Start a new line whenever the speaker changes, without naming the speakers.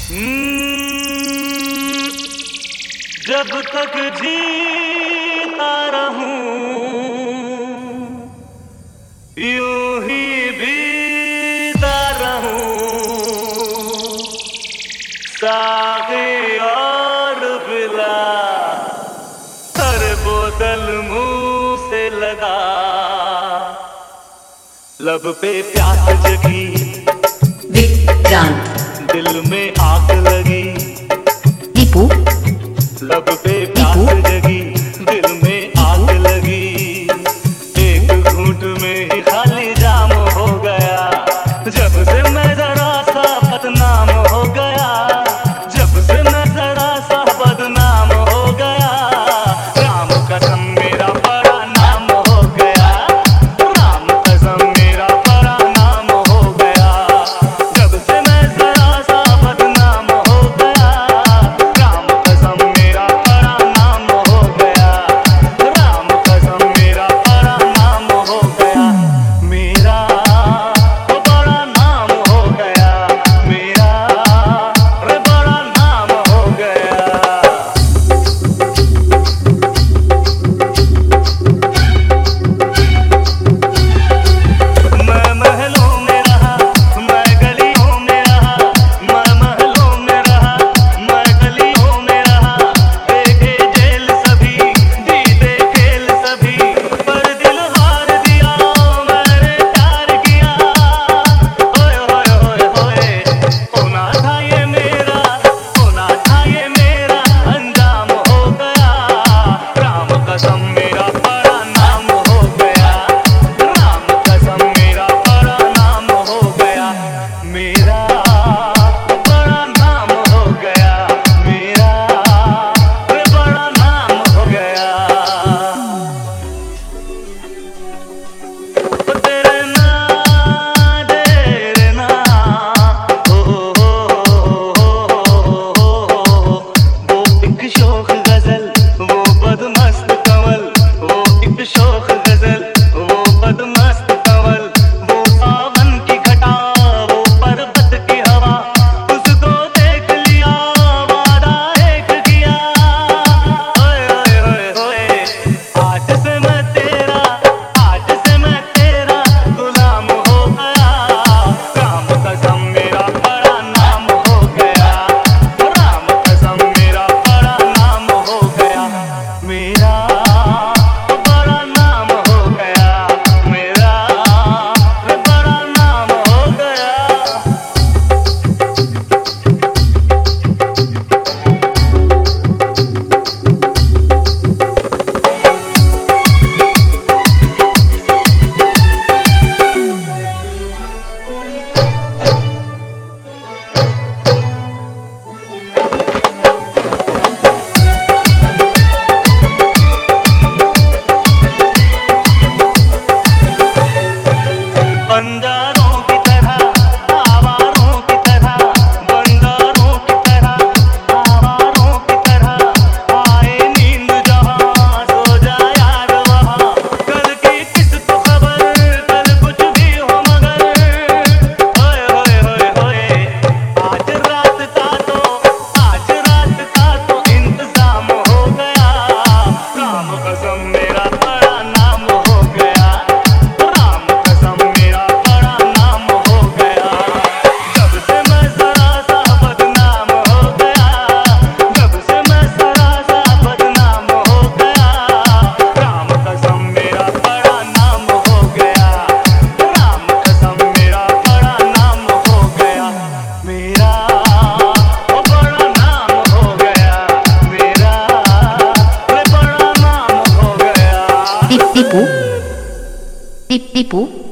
जब तक जीता रहूं यूं ही बीता रहूं, साक़ी और पिला हर बोतल मुंह से लगा, लब पे प्यास जगी
विक्रांत,
दिल में आग लगी
दीपू,
लब पे प्यास जगी दिल में आग लगी, एक घूंट में ही खाली जाम हो गया, जब से मैं जरा सा बदनाम हो गया, जब से मैं जरा सा बदनाम हो गया, राम कसम मेरा बड़ा नाम हो गया, राम कसम मेरा बड़ा नाम हो गया, जब से मैं जरा सा बदनाम हो गया, राम कसम मेरा बड़ा नाम हो गया, राम कसम मेरा बड़ा नाम हो गया, मेरा बड़ा नाम हो गया, मेरा बड़ा नाम हो गया। मैं महलों में रहा, मैं गलियों में रहा, मैं महलों में रहा, मैं गलियों में रहा, देखे जेल सभी, जीते खेल सभी, पर दिल हार दिया, मैंने प्यार किया, ओए ओए ओए ओए, होना था ये मेरा, होना था ये मेरा, अंजाम हो गया, राम कसम मेरा बड़ा नाम हो गया, राम कसम मेरा बड़ा नाम हो गया, मेरा बड़ा नाम हो गया, मेरा बड़ा नाम हो गया, तेरे ना तेरे ना वो एक शोख गजल, वो बदमस्त कंवल, वो एक शोख गजल, वो बदमस्त कंवल, वो सावन की घटा, वो पर्वत की हवा, उसको देख लिया, वादा एक किया, ओए ओए ओए ओए, आज से मैं तेरा, आज से मैं तेरा गुलाम हो गया, राम कसम मेरा बड़ा नाम हो गया, राम कसम मेरा बड़ा नाम हो गया, मेरा बड़ा नाम हो गया, मेरा बड़ा नाम हो गया। बंजारों की तरह, आवारों की तरह, बंजारों की तरह, आवारों की तरह, आए नींद जहाँ, सो जा यार वहाँ, कल की किस तो खबर, कल कुछ भी हो मगर, ओए ओए ओए ओए, आज रात का तो इंतजाम हो गया, राम कसम मेरा बड़ा नाम हो गया, राम कसम मेरा बड़ा नाम हो गया, जब से मैं जरा सा बदनाम हो गया, जब से मैं जरा सा बदनाम हो गया, राम कसम मेरा बड़ा नाम हो गया, राम कसम मेरा बड़ा नाम हो गया, मेरा बड़ा नाम हो गया, मेरा बड़ा नाम हो गया।
दीपू, दीपू